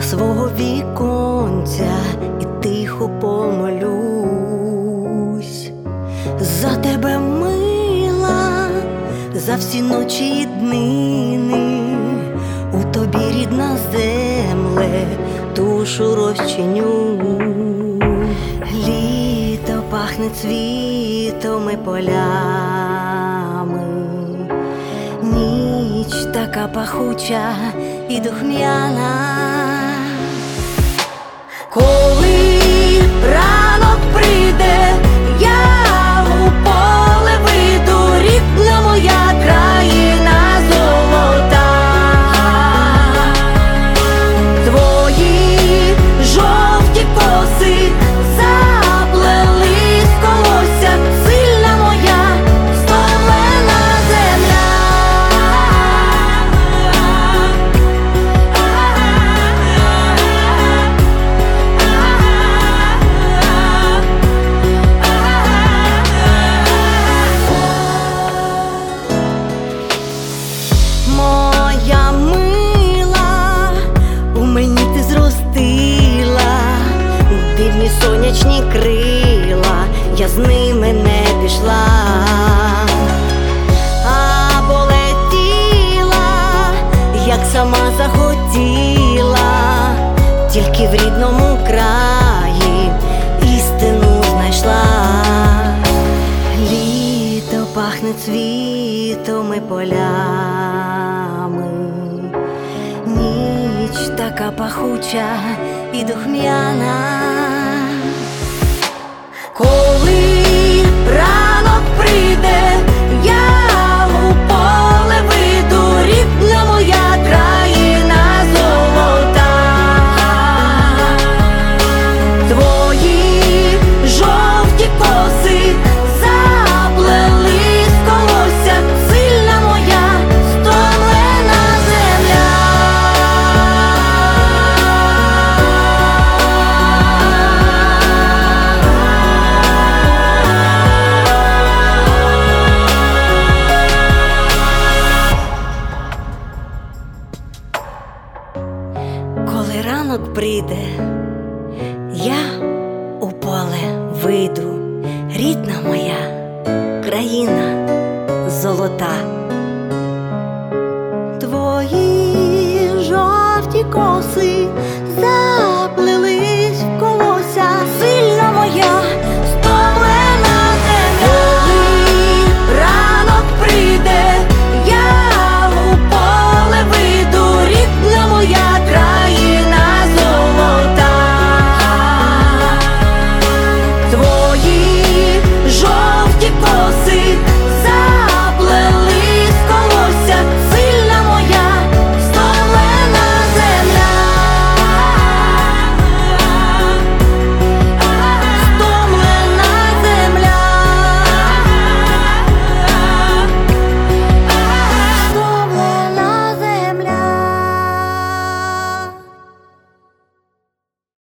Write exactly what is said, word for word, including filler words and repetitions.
свого віконця і тихо помолюсь за тебе, мила, за всі ночі і днини. У тобі, рідна земле, душу розчиню. Літо пахне цвітом і полями, ніч така пахуча і духмяна. Коли ранок прийде, я у поле вийду, рідна моя країна золота. Твої жовті коси заплели з колосся, сильна моя стомлена земля. Моя мила, у мені ти зростила дивні сонячні крила, я з ними не пішла, а полетіла, як сама захотіла, тільки в рідному краї істину знайшла. Літо пахне цвітом і полями, ніч така пахуча і духмяна. Коли ранок прийде, я у поле вийду, рідна моя країна золота. Твої жовті коси заплели з колосся, сильна моя стомлена земля. Коли ранок прийде, я у поле вийду, рідна моя країна золота. Твої жовті коси